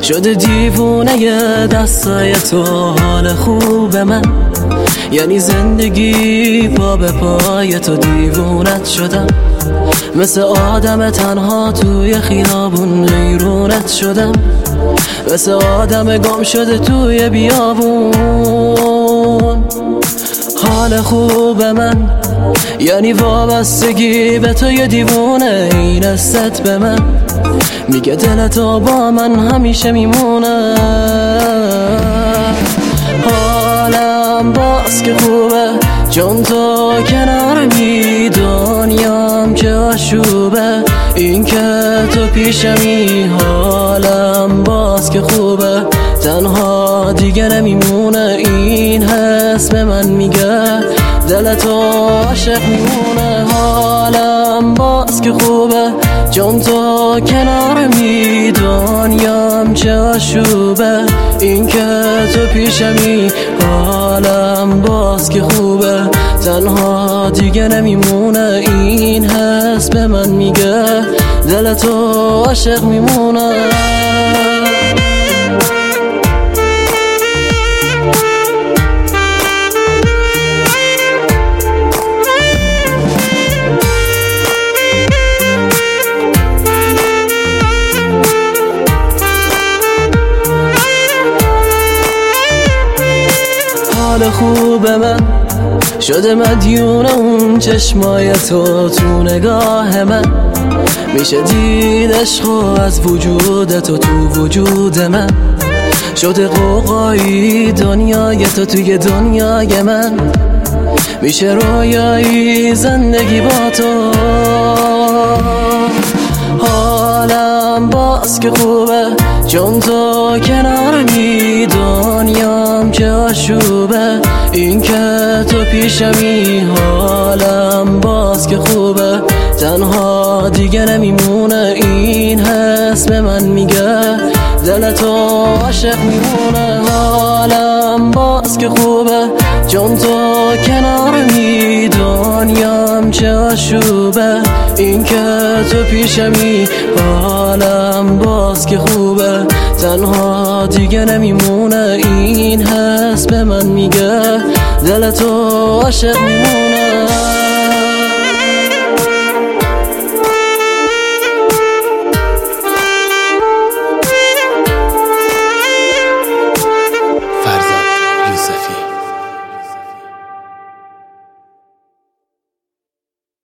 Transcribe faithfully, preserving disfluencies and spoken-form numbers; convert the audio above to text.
شده دیوونه دستای تو حال خوب من، یعنی زندگی پا به پای تو دیوونت شدم، مثل آدم تنها توی خیابون حیرونت شدم، مثل آدم گم شده توی بیابون. حال خوب من یعنی وابستگی به تو یه دیوونه، این است به من میگه دلتو با من همیشه میمونه. حالم باز که خوبه چون تو کنارمی، دنیام که آشوبه این که تو پیشمی. حالم باز که خوبه تنها دیگه نمیمونه، این حس به من میگه دلتو عاشق میمونه. حالم باز که خوبه چون تو کنارمی، دنیام چه آشوبه این که تو پیشمی. حالم باز که خوبه تنها دیگه نمیمونه، این حس به من میگه دلتو عاشق میمونه. حال خوب من شده مدیون اون چشمای تو تو نگاه من، میشه دید عشقو از وجود تو تو وجود من، شده قوقایی دنیای تو توی دنیای من، میشه رویایی زندگی با تو. حالم باز که خوبه چون تو کنارمی، دنیام که آشوبه این که تو پیشمی. حالم باز که خوبه تنها دیگه نمیمونه، این حس به من میگه دلتو عاشق میمونه. حالم باز که خوبه چون تو کنارمی، دنیام چه آشوبه این که تو پیشمی. حالم باز که خوبه تنها دیگه نمیمونه، این حس به من میگه دلتو عاشق میمونه.